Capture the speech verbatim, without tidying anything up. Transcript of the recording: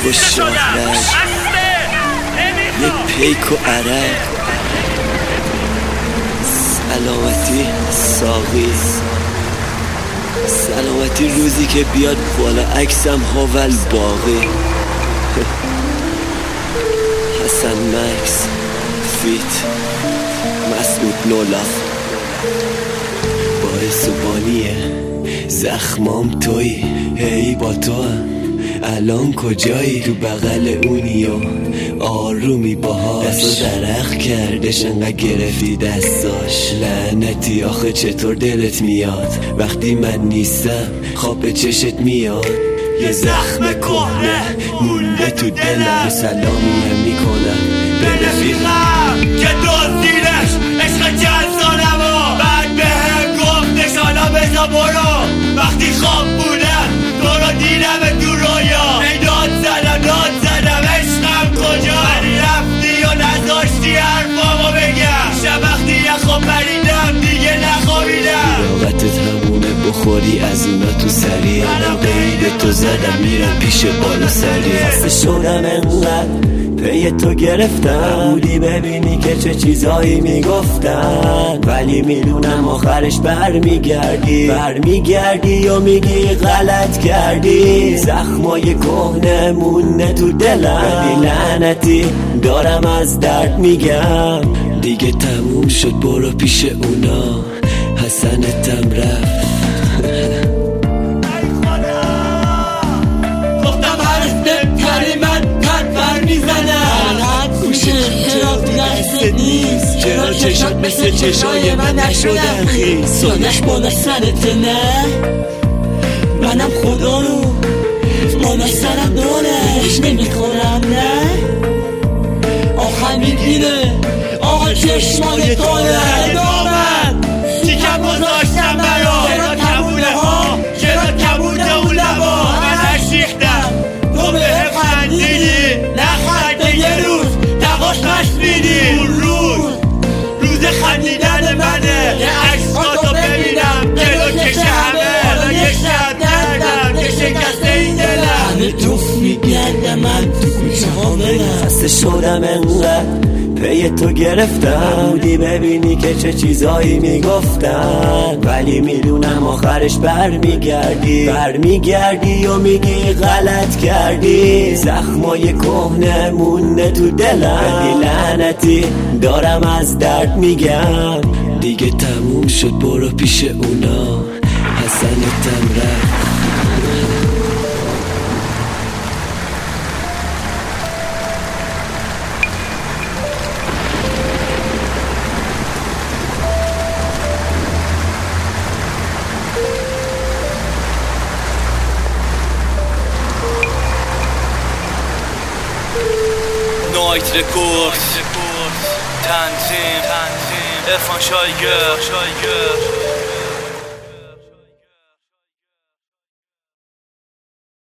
و شهرت، یه پیک و عرق، سلامتی ساقی، سلامتی روزی که بیاد بالا عکسم هاول باقی. حسن مکس فیت مسعود نولاف، باعث و بانیه زخمام توی، هی با تو هم الان کجایی؟ تو بغل اونی و آرومی باهاش، دستو درخ کردش انقدر گرفتی دستاش. لعنتی آخه چطور دلت میاد وقتی من نیستم خواب به چشت میاد؟ یه زخم کهنه مونده تو دلم، سلامی هم میکنم به رفیقم که دزدیدش عشق چند سالم و بعد به هم گفتش حالا بزا برو. وقتی خواب بودم تو رو دیدم تو رویا، ای داد زدم داد زدم عشقم کجا؟ ولی رفتی و نذاشتی حرفامو بگم. شب وقتی یه خواب پریدم دیگه نخوابیدم. راقتت همونه بخوری از اونا تو سریع، من قید تو زدم میرم پیش بالا سریع. خسته شدم انقدر پی تو گرفتم، بودی ببینی که چه چیزایی میگفتن، ولی میدونم آخرش برمیگردی برمیگردی و میگی غلط کردی. زخمای کهنه مونه تو دلم، ولی لعنتی دارم از درد میگم. دیگه تموم شد برو پیش اونا، حسنتم رفت. چرا چشات مثل چشای من نشدن خیز؟ سادش بالا سرت نه؟ منم خدا رو بالا سرم دارش نمیخورم نه؟ آخر میگیره آقا چشمای تاره دامن تیکم گذاشتم برا. چرا کمونه ها؟ چرا کمونه اون لبا؟ من نشیختم تو به هم خندیدی، نخنده یه روز نقاش نشنیدی. اون روز روز خندیدن منه، یه عکساتو ببینم دلو کشه همه. حالا یه شب دردم که شکسته این دلم، همه توف میگردم من تو کوچه ها برم. خسته شدم انقدر پی تو گرفتم، بودی ببینی که چه چیزایی میگفتن، ولی میدونم آخرش برمیگردی برمیگردی و میگی غلط کردی. زخمای کهنه مونده تو دلم، ولی لعنتی دارم از درد میگم. دیگه تموم شد برو پیش اونا، حسنتم رفت. نایت رکورد تنظیم ارفان شایگر